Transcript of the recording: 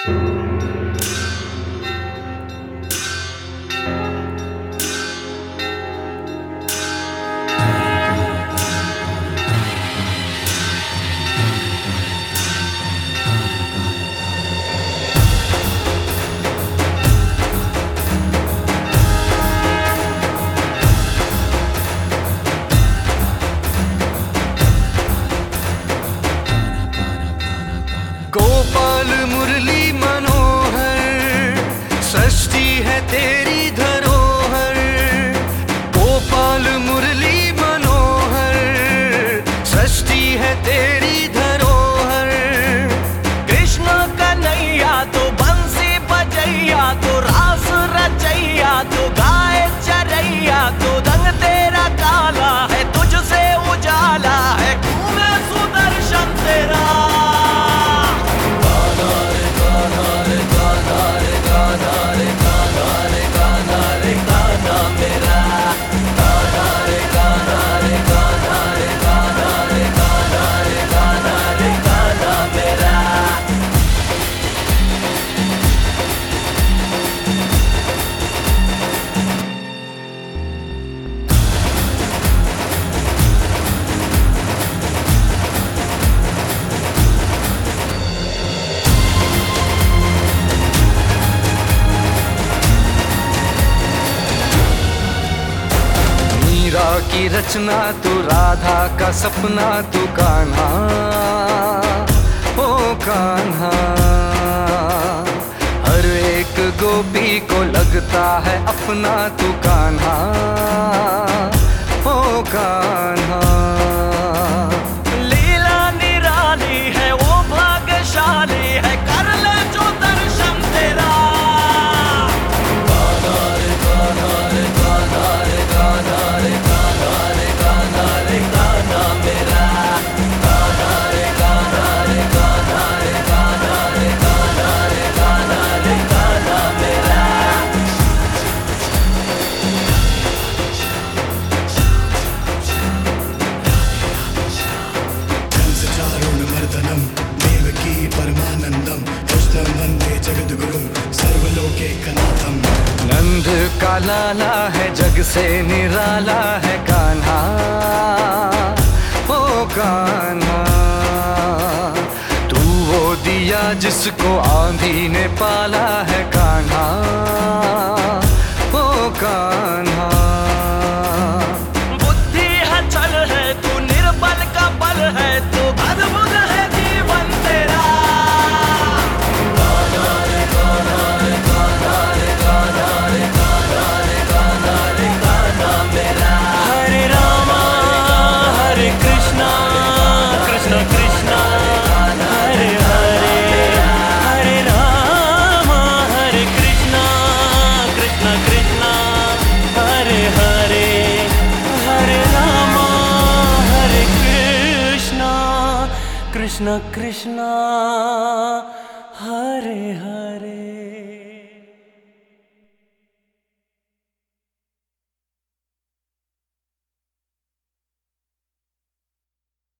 गोपाल मुरली मनोहर, सृष्टि है तेरी धरोहर। गोपाल मुरली मनोहर, सृष्टि है तेरी धरोहर। कृष्ण कन्हैया तो बंसी बजैया, तो रास रचैया, तो गाय चरैया, तो रंग तेरा काला है, तुझसे उजाला है, घूमे सुदर्शन तेरा। मीरा की रचना तू, राधा का सपना तू, कान्हा ओ कान्हा। हर एक गोपी को लगता है अपना तू, कान्हा ओ कान्हा। लीला निराली है वो भाग्यशाली है, कर ले जो दर्शन तेरा। नंद का लाला है, जग से निराला है, कान्हा ओ कान्हा। तू वो दिया जिसको आंधी ने पाला है, कान्हा ओ कान्हा। बुद्धि है चल है, तू निर्बल का बल है, तू अद्भुत है जीवन तेरा। हरे रामा हरे कृष्णा, कृष्ण कृष्णा हरे हरे। हरे रामा हरे कृष्णा, कृष्ण कृष्णा हरे हरे। हरे रामा हरे कृष्णा, कृष्ण कृष्णा हरे हरे।